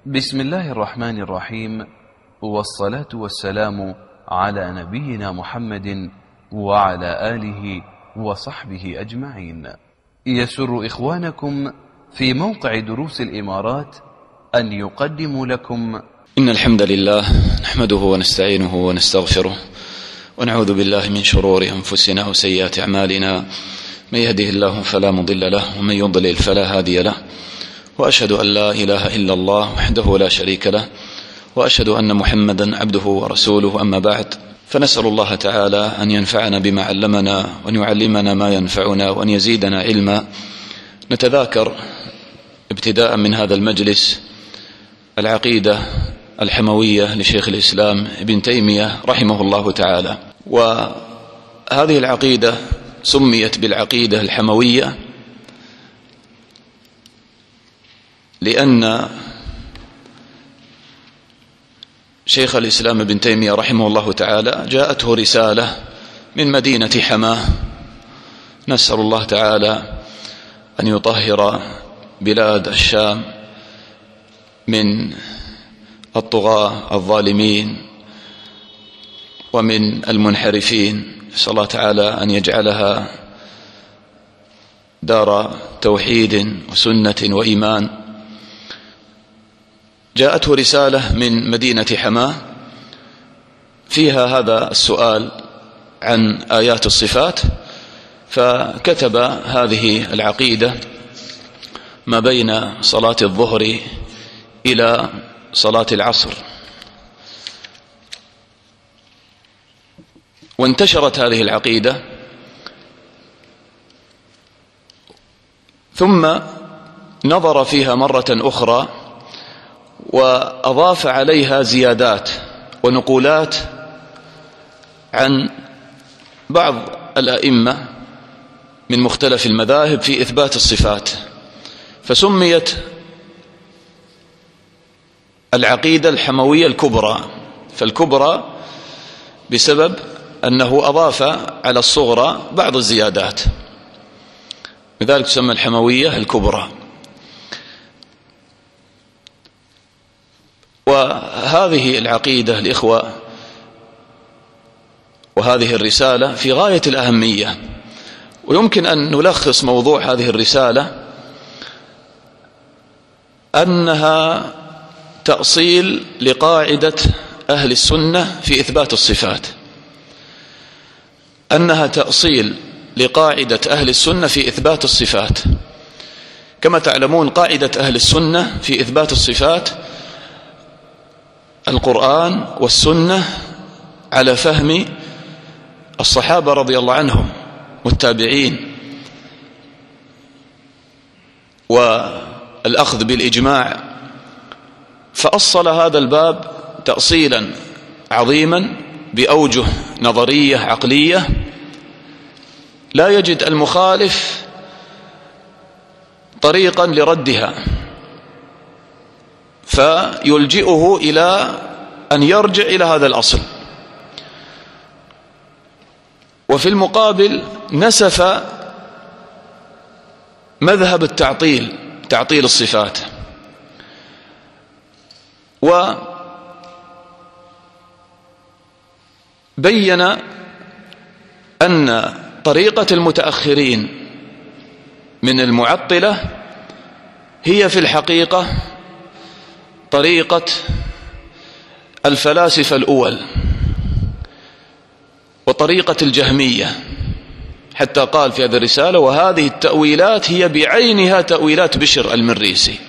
بسم الله الرحمن الرحيم، والصلاة والسلام على نبينا محمد وعلى آله وصحبه أجمعين. يسر إخوانكم في موقع دروس الإمارات أن يقدموا لكم إن الحمد لله نحمده ونستعينه ونستغفره ونعوذ بالله من شرور أنفسنا وسيئات أعمالنا، من يهده الله فلا مضل له ومن يضلل فلا هادي له، وأشهد أن لا إله إلا الله وحده لا شريك له، وأشهد أن محمدا عبده ورسوله. أما بعد، فنسأل الله تعالى أن ينفعنا بما علمنا وأن يعلمنا ما ينفعنا وأن يزيدنا علما. نتذاكر ابتداء من هذا المجلس العقيدة الحموية لشيخ الإسلام ابن تيمية رحمه الله تعالى، وهذه العقيدة سميت بالعقيدة الحموية لأن شيخ الإسلام ابن تيمية رحمه الله تعالى جاءته رسالة من مدينة حماه، نسأل الله تعالى أن يطهر بلاد الشام من الطغاة الظالمين ومن المنحرفين، نسأل الله تعالى أن يجعلها دار توحيد وسنة وإيمان. جاءته رسالة من مدينة حماه فيها هذا السؤال عن آيات الصفات، فكتب هذه العقيدة ما بين صلاة الظهر إلى صلاة العصر، وانتشرت هذه العقيدة، ثم نظر فيها مرة أخرى وأضاف عليها زيادات ونقولات عن بعض الأئمة من مختلف المذاهب في إثبات الصفات، فسميت العقيدة الحموية الكبرى. فالكبرى بسبب أنه أضاف على الصغرى بعض الزيادات، لذلك تسمى الحموية الكبرى. وهذه العقيدة الإخوة وهذه الرسالة في غاية الأهمية، ويمكن أن نلخص موضوع هذه الرسالة أنها تأصيل لقاعدة أهل السنة في إثبات الصفات، أنها تأصيل لقاعدة أهل السنة في إثبات الصفات. كما تعلمون قاعدة أهل السنة في إثبات الصفات القرآن والسنة على فهم الصحابة رضي الله عنهم والتابعين، والأخذ بالإجماع، فأصل هذا الباب تأصيلا عظيما بأوجه نظرية عقلية لا يجد المخالف طريقا لردها، فيلجئه إلى أن يرجع إلى هذا الأصل. وفي المقابل نسف مذهب التعطيل، تعطيل الصفات، وبين أن طريقة المتأخرين من المعطلة هي في الحقيقة طريقة الفلاسفة الأول وطريقة الجهمية، حتى قال في هذه الرسالة: وهذه التأويلات هي بعينها تأويلات بشر المريسي.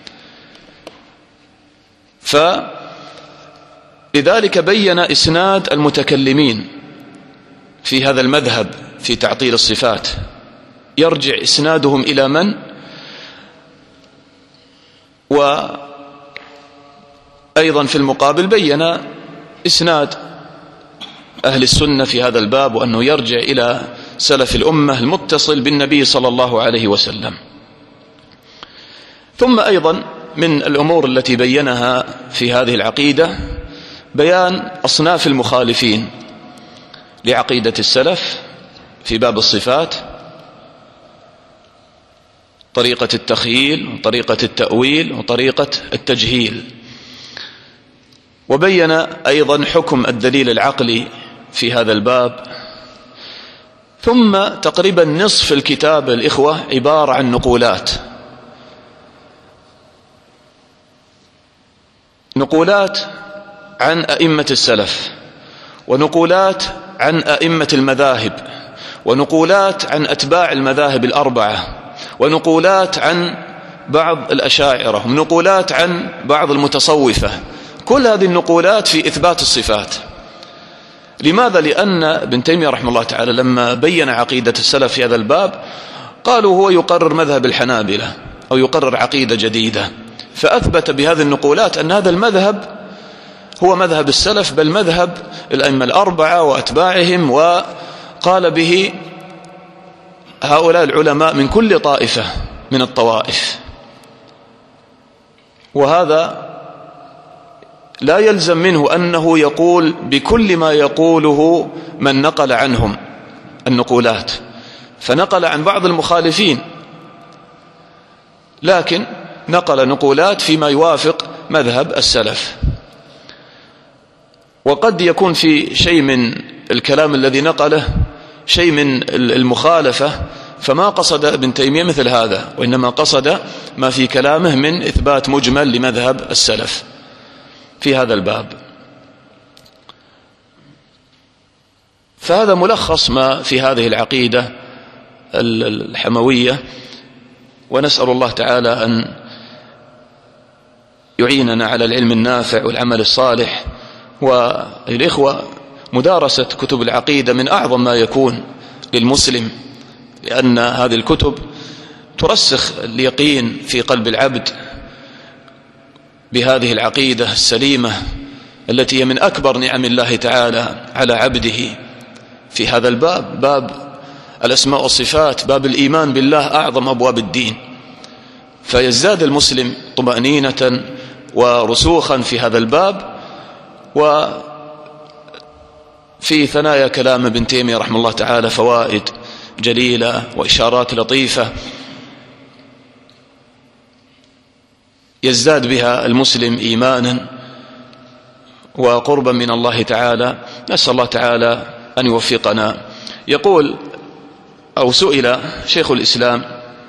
فلذلك بين إسناد المتكلمين في هذا المذهب في تعطيل الصفات، يرجع إسنادهم إلى من؟ وأيضا في المقابل بين إسناد أهل السنة في هذا الباب، وأنه يرجع إلى سلف الأمة المتصل بالنبي صلى الله عليه وسلم. ثم أيضا من الأمور التي بينها في هذه العقيدة بيان أصناف المخالفين لعقيدة السلف في باب الصفات. طريقة التخييل وطريقة التأويل وطريقة التجهيل. وبين أيضا حكم الدليل العقلي في هذا الباب. ثم تقريبا نصف الكتاب الإخوة عبارة عن نقولات عن أئمة السلف، ونقولات عن أئمة المذاهب، ونقولات عن أتباع المذاهب الأربعة، ونقولات عن بعض الأشاعرة، ونقولات عن بعض المتصوفة. كل هذه النقولات في إثبات الصفات. لماذا؟ لأن ابن تيمية رحمه الله تعالى لما بين عقيدة السلف في هذا الباب قالوا هو يقرر مذهب الحنابلة أو يقرر عقيدة جديدة، فأثبت بهذه النقولات أن هذا المذهب هو مذهب السلف، بل مذهب الأئمة الأربعة وأتباعهم، وقال به هؤلاء العلماء من كل طائفة من الطوائف. وهذا لا يلزم منه أنه يقول بكل ما يقوله من نقل عنهم النقولات، فنقل عن بعض المخالفين، لكن نقل نقولات فيما يوافق مذهب السلف. وقد يكون في شيء من الكلام الذي نقله شيء من المخالفة، فما قصد ابن تيمية مثل هذا، وإنما قصد ما في كلامه من إثبات مجمل لمذهب السلف في هذا الباب. فهذا ملخص ما في هذه العقيدة الحموية، ونسأل الله تعالى أن يعيننا على العلم النافع والعمل الصالح. والإخوة مدارسة كتب العقيدة من أعظم ما يكون للمسلم، لأن هذه الكتب ترسخ اليقين في قلب العبد بهذه العقيدة السليمة التي هي من أكبر نعم الله تعالى على عبده في هذا الباب، باب الأسماء والصفات، باب الإيمان بالله، أعظم أبواب الدين. فيزداد المسلم طمأنينة ورسوخا في هذا الباب. وفي ثنايا كلام ابن تيمية رحمه الله تعالى فوائد جليلة وإشارات لطيفة يزداد بها المسلم إيمانا وقربا من الله تعالى. نسأل الله تعالى أن يوفقنا. يقول أو سئل شيخ الإسلام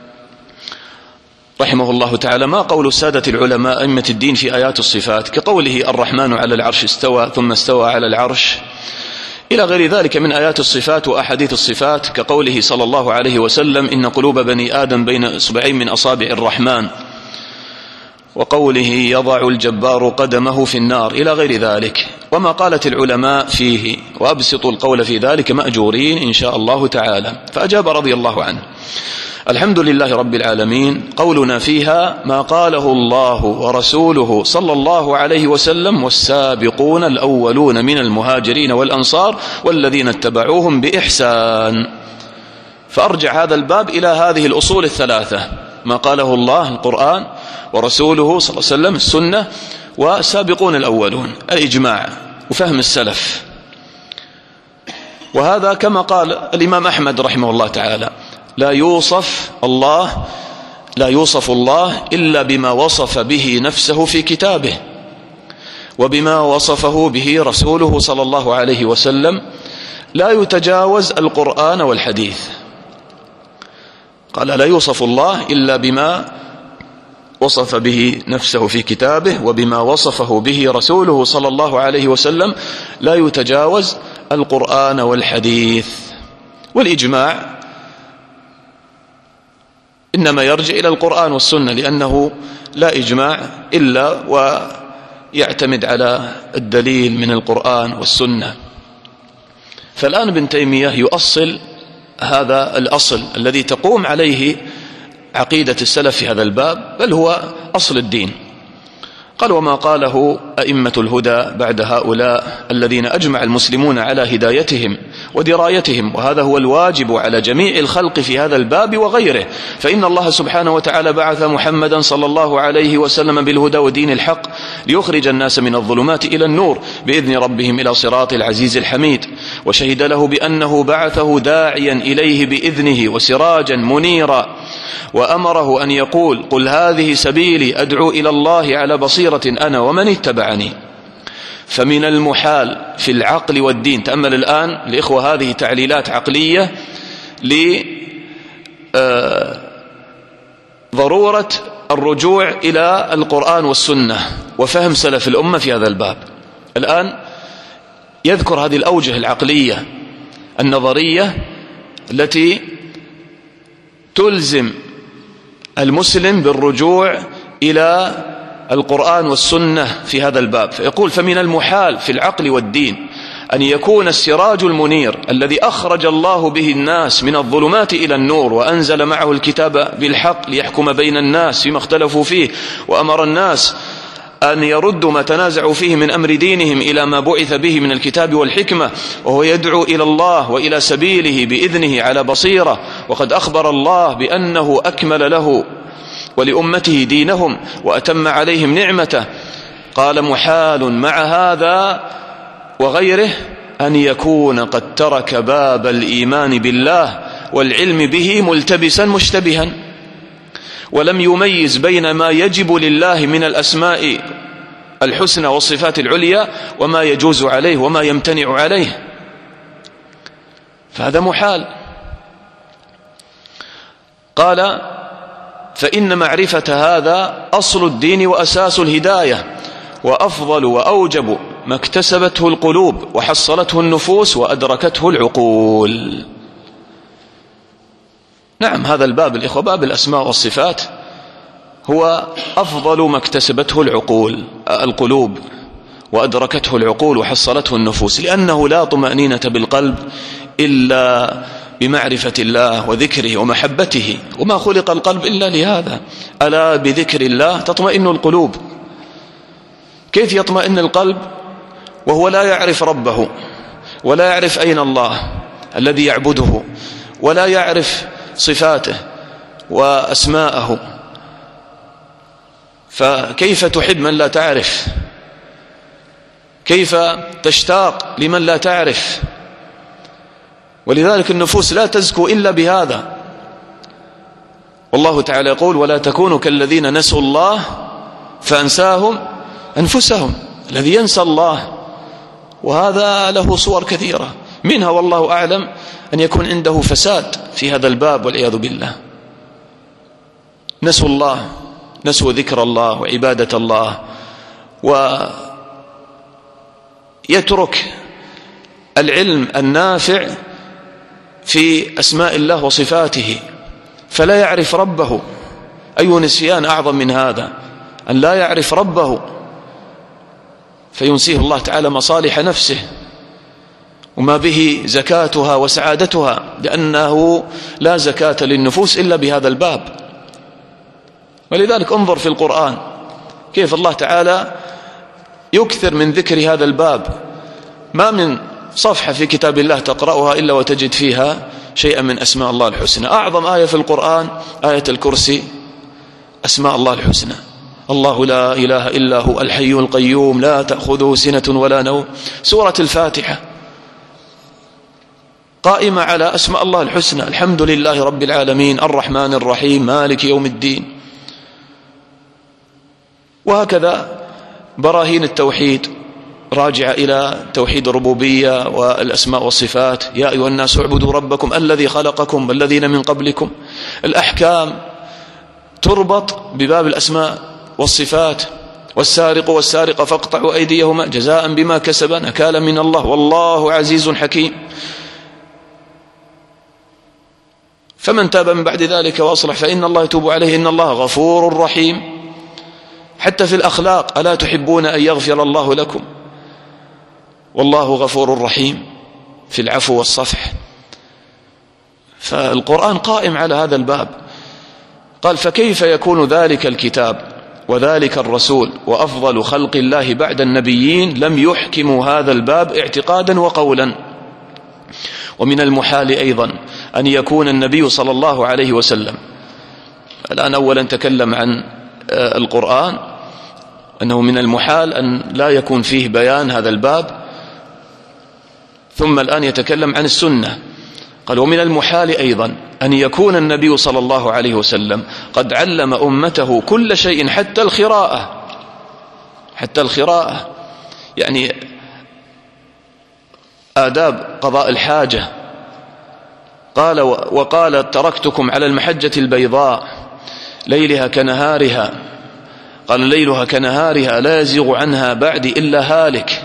رحمه الله تعالى: ما قول سادة العلماء أئمة الدين في آيات الصفات كقوله الرحمن على العرش استوى ثم استوى على العرش إلى غير ذلك من آيات الصفات وأحاديث الصفات، كقوله صلى الله عليه وسلم: إن قلوب بني آدم بين إصبعين من أصابع الرحمن، وقوله يضع الجبار قدمه في النار إلى غير ذلك، وما قالت العلماء فيه، وأبسطوا القول في ذلك مأجورين إن شاء الله تعالى. فأجاب رضي الله عنه: الحمد لله رب العالمين، قولنا فيها ما قاله الله ورسوله صلى الله عليه وسلم والسابقون الأولون من المهاجرين والأنصار والذين اتبعوهم بإحسان. فأرجع هذا الباب إلى هذه الأصول الثلاثة: ما قاله الله القرآن، ورسوله صلى الله عليه وسلم السنة، والسابقون الأولون الإجماع وفهم السلف. وهذا كما قال الإمام أحمد رحمه الله تعالى: لا يوصف الله إلا بما وصف به نفسه في كتابه، وبما وصفه به رسوله صلى الله عليه وسلم، لا يتجاوز القرآن والحديث. قال: لا يوصف الله إلا بما وصف به نفسه في كتابه، وبما وصفه به رسوله صلى الله عليه وسلم، لا يتجاوز القرآن والحديث. والإجماع إنما يرجع إلى القرآن والسنة، لأنه لا إجماع إلا ويعتمد على الدليل من القرآن والسنة. فالآن ابن تيمية يؤصل هذا الأصل الذي تقوم عليه عقيدة السلف في هذا الباب، بل هو أصل الدين. قال: وما قاله أئمة الهدى بعد هؤلاء الذين أجمع المسلمون على هدايتهم ودرايتهم، وهذا هو الواجب على جميع الخلق في هذا الباب وغيره، فإن الله سبحانه وتعالى بعث محمدا صلى الله عليه وسلم بالهدى ودين الحق ليخرج الناس من الظلمات إلى النور بإذن ربهم إلى صراط العزيز الحميد، وشهد له بأنه بعثه داعيا إليه بإذنه وسراجا منيرا وأمره أن يقول قل هذه سبيلي أدعو إلى الله على بصيرة أنا ومن اتبعني. فمن المحال في العقل والدين، تأمل الآن الإخوة هذه تعليلات عقلية لضرورة الرجوع إلى القرآن والسنة وفهم سلف الأمة في هذا الباب. الآن يذكر هذه الأوجه العقلية النظرية التي تلزم المسلم بالرجوع إلى القرآن والسنة في هذا الباب. فيقول فمن المحال في العقل والدين أن يكون السراج المنير الذي أخرج الله به الناس من الظلمات إلى النور وأنزل معه الكتاب بالحق ليحكم بين الناس فيما اختلفوا فيه، وأمر الناس أن يردوا ما تنازعوا فيه من أمر دينهم إلى ما بعث به من الكتاب والحكمة، وهو يدعو إلى الله وإلى سبيله بإذنه على بصيرة، وقد أخبر الله بأنه أكمل له ولأمته دينهم وأتم عليهم نعمته. قال محال مع هذا وغيره أن يكون قد ترك باب الإيمان بالله والعلم به ملتبسا مشتبها، ولم يميز بين ما يجب لله من الأسماء الحسنى والصفات العليا وما يجوز عليه وما يمتنع عليه، فهذا محال. قال فإن معرفة هذا أصل الدين وأساس الهداية، وأفضل وأوجب ما اكتسبته القلوب وحصلته النفوس وأدركته العقول. نعم، هذا الباب الإخوة، باب الأسماء والصفات، هو أفضل ما اكتسبته القلوب وأدركته العقول وحصلته النفوس، لأنه لا طمأنينة بالقلب إلا بمعرفة الله وذكره ومحبته، وما خلق القلب إلا لهذا. ألا بذكر الله تطمئن القلوب. كيف يطمئن القلب وهو لا يعرف ربه ولا يعرف أين الله الذي يعبده ولا يعرف صفاته وأسماءه؟ فكيف تحب من لا تعرف؟ كيف تشتاق لمن لا تعرف؟ ولذلك النفوس لا تزكو إلا بهذا. والله تعالى يقول ولا تكونوا كالذين نسوا الله فأنساهم أنفسهم. الذي ينسى الله، وهذا له صور كثيرة، منها والله أعلم أن يكون عنده فساد في هذا الباب والعياذ بالله. نسوا الله، نسوا ذكر الله وعبادة الله، ويترك العلم النافع في أسماء الله وصفاته، فلا يعرف ربه. أي نسيان أعظم من هذا، أن لا يعرف ربه، فينسيه الله تعالى مصالح نفسه وما به زكاتها وسعادتها، لأنه لا زكاة للنفوس إلا بهذا الباب. ولذلك انظر في القرآن كيف الله تعالى يكثر من ذكر هذا الباب. ما من صفحة في كتاب الله تقرأها إلا وتجد فيها شيئا من أسماء الله الحسنى. أعظم آية في القرآن آية الكرسي، أسماء الله الحسنى. الله لا إله إلا هو الحي القيوم لا تأخذه سنة ولا نوم. سورة الفاتحة قائمة على أسماء الله الحسنى، الحمد لله رب العالمين الرحمن الرحيم مالك يوم الدين. وهكذا براهين التوحيد راجعة إلى توحيد الربوبية والأسماء والصفات، يا أيها الناس اعبدوا ربكم الذي خلقكم والذين من قبلكم. الأحكام تربط بباب الأسماء والصفات، والسارق والسارقة فاقطعوا أيديهما جزاء بما كسبا نكالا من الله والله عزيز حكيم. فمن تاب من بعد ذلك وأصلح فإن الله يتوب عليه إن الله غفور رحيم. حتى في الأخلاق ألا تحبون أن يغفر الله لكم والله غفور رحيم في العفو والصفح. فالقرآن قائم على هذا الباب. قال فكيف يكون ذلك الكتاب وذلك الرسول وأفضل خلق الله بعد النبيين لم يحكموا هذا الباب اعتقادا وقولا. ومن المحال أيضا أن يكون النبي صلى الله عليه وسلم، الآن أولا تكلم عن القرآن أنه من المحال أن لا يكون فيه بيان هذا الباب، ثم الآن يتكلم عن السنة. قال ومن المحال أيضا أن يكون النبي صلى الله عليه وسلم قد علم أمته كل شيء حتى الخراءة، يعني آداب قضاء الحاجة. قال وقال تركتكم على المحجة البيضاء ليلها كنهارها، قال ليلها كنهارها لا يزيغ عنها بعدي إلا هالك.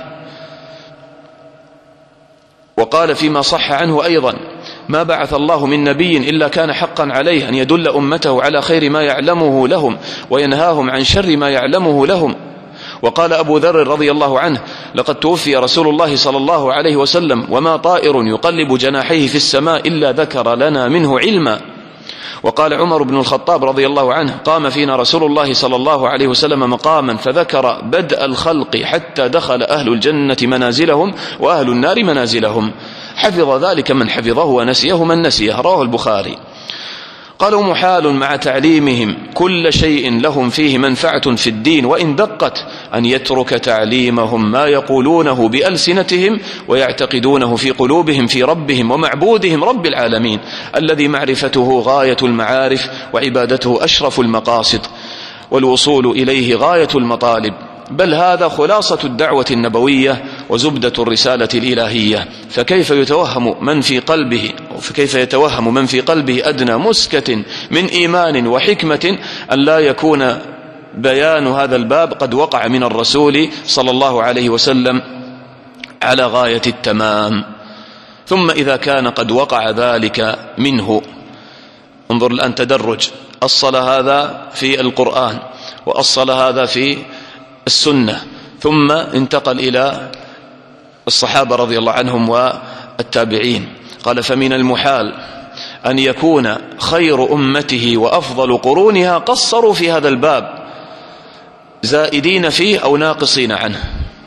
وقال فيما صح عنه أيضا ما بعث الله من نبي إلا كان حقا عليه أن يدل أمته على خير ما يعلمه لهم وينهاهم عن شر ما يعلمه لهم. وقال أبو ذر رضي الله عنه لقد توفي رسول الله صلى الله عليه وسلم وما طائر يقلب جناحيه في السماء إلا ذكر لنا منه علما. وقال عمر بن الخطاب رضي الله عنه قام فينا رسول الله صلى الله عليه وسلم مقاما فذكر بدء الخلق حتى دخل أهل الجنة منازلهم وأهل النار منازلهم، حفظ ذلك من حفظه ونسيه من نسيه، رواه البخاري. قالوا محال مع تعليمهم كل شيء لهم فيه منفعة في الدين وإن دقت أن يترك تعليمهم ما يقولونه بألسنتهم ويعتقدونه في قلوبهم في ربهم ومعبودهم رب العالمين الذي معرفته غاية المعارف وعبادته أشرف المقاصد والوصول إليه غاية المطالب، بل هذا خلاصة الدعوة النبوية وزبدة الرسالة الإلهية. فكيف يتوهم من في قلبه أدنى مسكة من إيمان وحكمة أن لا يكون بيان هذا الباب قد وقع من الرسول صلى الله عليه وسلم على غاية التمام. ثم إذا كان قد وقع ذلك منه، انظر الآن تدرج، أصل هذا في القرآن وأصل هذا في السنة، ثم انتقل إلى الصحابة رضي الله عنهم والتابعين. قال فمن المحال أن يكون خير أمته وأفضل قرونها قصروا في هذا الباب زائدين فيه أو ناقصين عنه.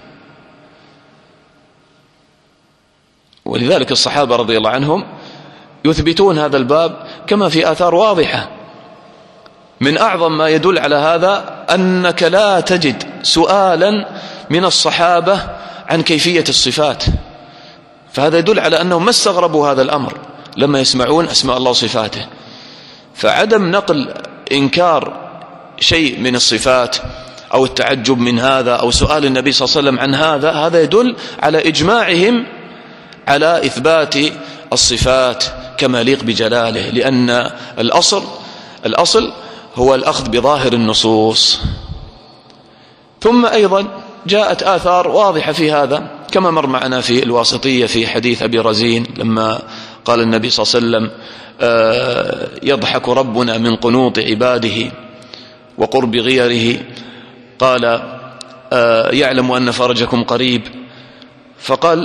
ولذلك الصحابة رضي الله عنهم يثبتون هذا الباب كما في آثار واضحة. من أعظم ما يدل على هذا أنك لا تجد سؤالا من الصحابة عن كيفية الصفات، فهذا يدل على أنهم ما استغربوا هذا الأمر لما يسمعون أسماء الله وصفاته. فعدم نقل إنكار شيء من الصفات أو التعجب من هذا أو سؤال النبي صلى الله عليه وسلم عن هذا يدل على إجماعهم على إثبات الصفات كما يليق بجلاله، لأن الأصل هو الأخذ بظاهر النصوص. ثم أيضا جاءت آثار واضحة في هذا كما مر معنا في الواسطية في حديث أبي رزين لما قال النبي صلى الله عليه وسلم يضحك ربنا من قنوط عباده وقرب غيره، قال يعلم أن فرجكم قريب، فقال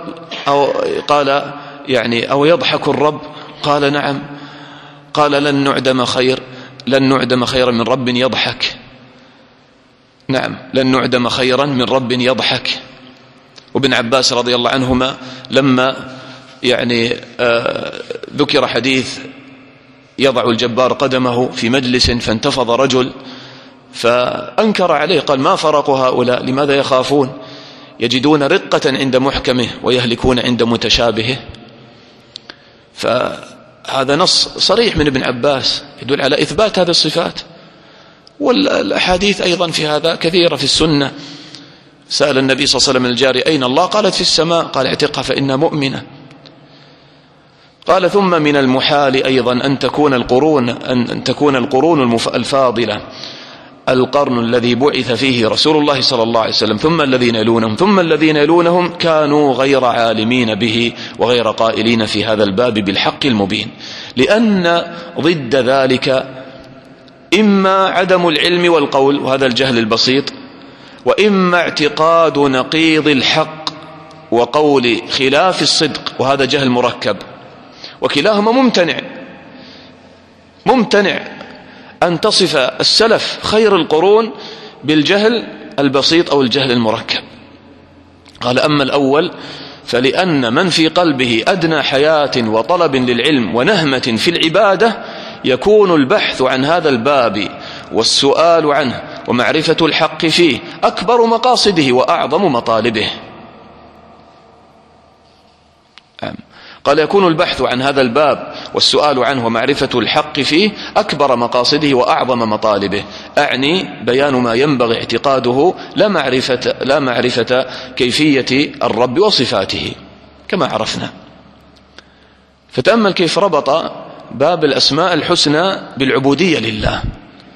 أو يضحك الرب؟ قال نعم. قال لن نعدم خيرا من رب يضحك. نعم، لن نعدم خيرا من رب يضحك. وابن عباس رضي الله عنهما لما ذكر حديث يضع الجبار قدمه في مجلس فانتفض رجل فأنكر عليه، قال ما فرق هؤلاء؟ لماذا يخافون؟ يجدون رقة عند محكمه ويهلكون عند متشابهه. فهذا نص صريح من ابن عباس يدل على إثبات هذه الصفات. والأحاديث أيضا في هذا كثيرة في السنة. سأل النبي صلى الله عليه وسلم الجاري أين الله؟ قالت في السماء. قال اعتقها فإنها مؤمنة. قال ثم من المحال أيضا أن تكون القرون الفاضلة، القرن الذي بعث فيه رسول الله صلى الله عليه وسلم ثم الذين يلونهم ثم الذين يلونهم كانوا غير عالمين به وغير قائلين في هذا الباب بالحق المبين، لأن ضد ذلك إما عدم العلم والقول وهذا الجهل البسيط، وإما اعتقاد نقيض الحق وقول خلاف الصدق وهذا جهل مركب، وكلاهما ممتنع أن تصف السلف خير القرون بالجهل البسيط أو الجهل المركب. قال أما الأول فلأن من في قلبه أدنى حياة وطلب للعلم ونهمة في العبادة يكون البحث عن هذا الباب والسؤال عنه ومعرفة الحق فيه أكبر مقاصده وأعظم مطالبه. قال يكون البحث عن هذا الباب والسؤال عنه ومعرفة الحق فيه أكبر مقاصده وأعظم مطالبه، أعني بيان ما ينبغي اعتقاده لا معرفة كيفية الرب وصفاته كما عرفنا. فتأمل كيف ربط باب الأسماء الحسنى بالعبودية لله.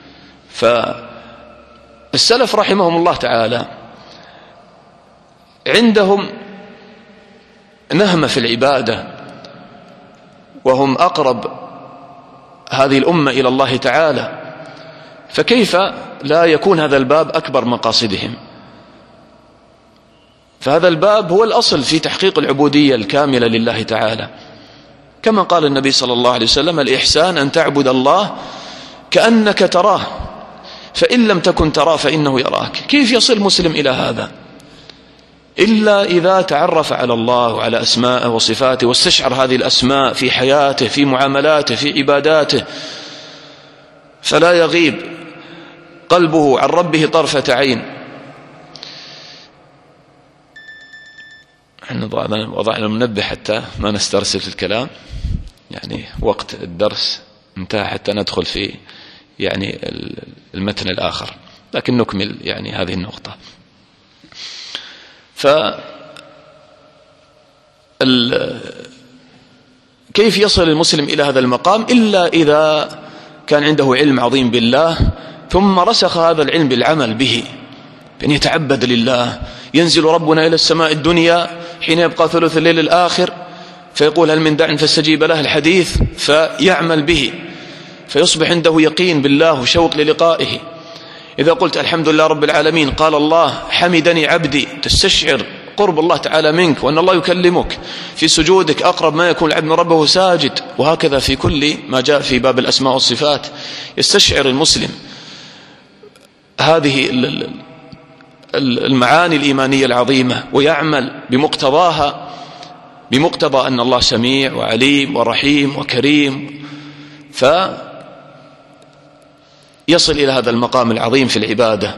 فالسلف رحمهم الله تعالى عندهم نهمة في العبادة، وهم أقرب هذه الأمة إلى الله تعالى، فكيف لا يكون هذا الباب أكبر مقاصدهم؟ فهذا الباب هو الأصل في تحقيق العبودية الكاملة لله تعالى، كما قال النبي صلى الله عليه وسلم: الإحسان أن تعبد الله كأنك تراه فإن لم تكن تراه فإنه يراك. كيف يصل مسلم إلى هذا؟ إلا إذا تعرف على الله وعلى أسماءه وصفاته واستشعر هذه الأسماء في حياته، في معاملاته، في عباداته، فلا يغيب قلبه عن ربه طرفة عين. احنا وضعنا المنبه حتى ما نسترسل في الكلام، يعني وقت الدرس انتهى حتى ندخل في يعني المتن الآخر، لكن نكمل يعني هذه النقطة. كيف يصل المسلم إلى هذا المقام إلا إذا كان عنده علم عظيم بالله، ثم رسخ هذا العلم بالعمل به، بأن يتعبد لله. ينزل ربنا إلى السماء الدنيا حين يبقى ثلث الليل الآخر فيقول: هل من داع فاستجيب له، الحديث، فيعمل به، فيصبح عنده يقين بالله وشوق للقائه. إذا قلت الحمد لله رب العالمين، قال الله: حمدني عبدي، تستشعر قرب الله تعالى منك وأن الله يكلمك. في سجودك أقرب ما يكون العبد من ربه ساجد. وهكذا في كل ما جاء في باب الأسماء والصفات يستشعر المسلم هذه المعاني الإيمانية العظيمة ويعمل بمقتضاها، بمقتضى أن الله سميع وعليم ورحيم وكريم، فيصل إلى هذا المقام العظيم في العبادة.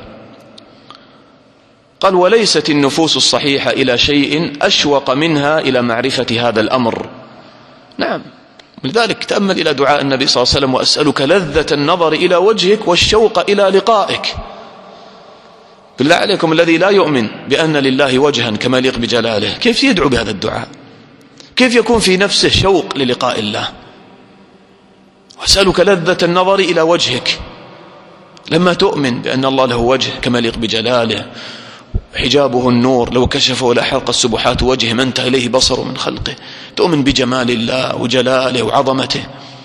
قال: وليست النفوس الصحيحة إلى شيء أشوق منها إلى معرفة هذا الأمر. نعم، لذلك تأمل إلى دعاء النبي صلى الله عليه وسلم: وأسألك لذة النظر إلى وجهك والشوق إلى لقائك. بالله عليكم، الذي لا يؤمن بأن لله وجها كما يليق بجلاله كيف يدعو بهذا الدعاء؟ كيف يكون في نفسه شوق للقاء الله؟ وأسألك لذة النظر إلى وجهك، لما تؤمن بأن الله له وجه كما يليق بجلاله، حجابه النور، لو كشفه لأحرق السبحات وجهه ما انتهى إليه بصره من خلقه، تؤمن بجمال الله وجلاله وعظمته.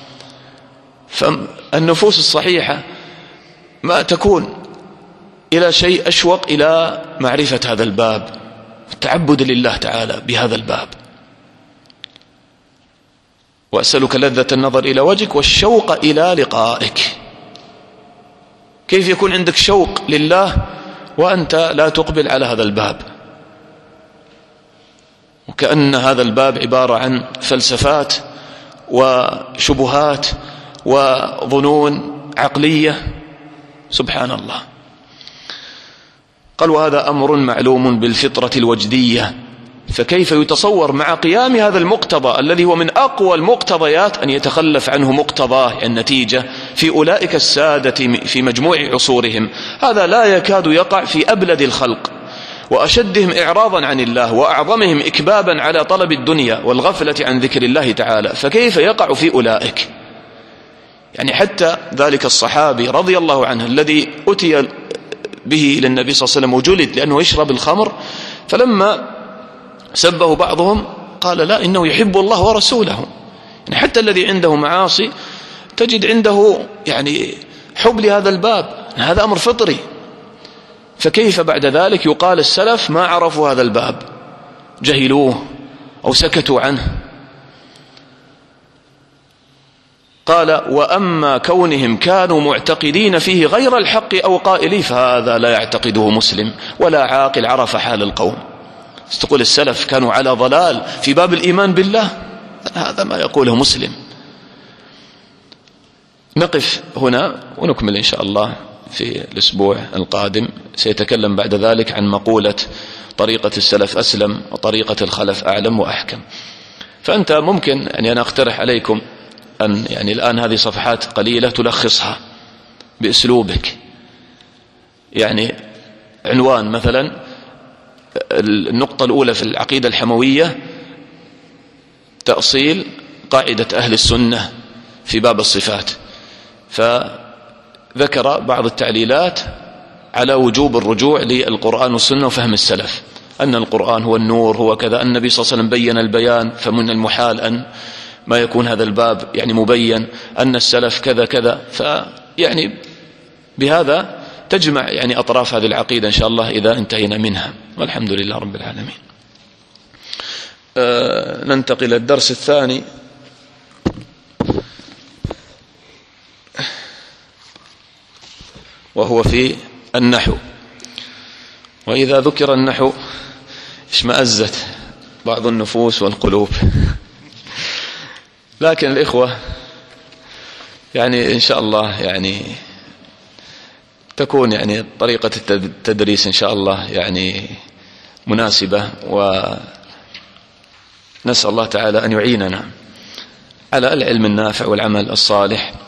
فالنفوس الصحيحة ما تكون إلى شيء أشوق إلى معرفة هذا الباب، التعبد لله تعالى بهذا الباب. وأسألك لذة النظر إلى وجهك والشوق إلى لقائك. كيف يكون عندك شوق لله وأنت لا تقبل على هذا الباب؟ وكأن هذا الباب عبارة عن فلسفات وشبهات وظنون عقلية. سبحان الله. قال: وهذا أمر معلوم بالفطرة الوجدية، فكيف يتصور مع قيام هذا المقتضى الذي هو من أقوى المقتضيات أن يتخلف عنه مقتضاه النتيجة في أولئك السادة في مجموع عصورهم؟ هذا لا يكاد يقع في أبلد الخلق وأشدهم إعراضا عن الله وأعظمهم إكبابا على طلب الدنيا والغفلة عن ذكر الله تعالى، فكيف يقع في أولئك؟ يعني حتى ذلك الصحابي رضي الله عنه الذي أتي به إلى النبي صلى الله عليه وسلم وجلد لأنه يشرب الخمر، فلما سبه بعضهم قال: لا، إنه يحب الله ورسوله. يعني حتى الذي عنده معاصي تجد عنده يعني حب لهذا الباب، هذا أمر فطري. فكيف بعد ذلك يقال السلف ما عرفوا هذا الباب، جهلوه أو سكتوا عنه؟ قال: وأما كونهم كانوا معتقدين فيه غير الحق أو قائليه فهذا لا يعتقده مسلم ولا عاقل عرف حال القوم. تقول السلف كانوا على ضلال في باب الإيمان بالله، هذا ما يقوله مسلم. نقف هنا ونكمل إن شاء الله في الأسبوع القادم. سيتكلم بعد ذلك عن مقولة طريقة السلف أسلم وطريقة الخلف أعلم وأحكم. فأنت ممكن يعني أنا أقترح عليكم أن يعني الآن هذه صفحات قليلة تلخصها بأسلوبك. يعني عنوان مثلا النقطة الأولى في العقيدة الحموية تأصيل قاعدة أهل السنة في باب الصفات، فذكر بعض التعليلات على وجوب الرجوع للقرآن والسنة وفهم السلف، أن القرآن هو النور هو كذا، النبي صلى الله عليه وسلم بين البيان فمن المحال أن ما يكون هذا الباب يعني مبين، أن السلف كذا كذا. فيعني بهذا تجمع يعني أطراف هذه العقيدة إن شاء الله إذا انتهينا منها، والحمد لله رب العالمين. ننتقل الدرس الثاني، وهو في النحو. وإذا ذكر النحو اشمأزت بعض النفوس والقلوب، لكن الإخوة يعني إن شاء الله يعني تكون يعني طريقة التدريس إن شاء الله يعني مناسبة، ونسأل الله تعالى أن يعيننا على العلم النافع والعمل الصالح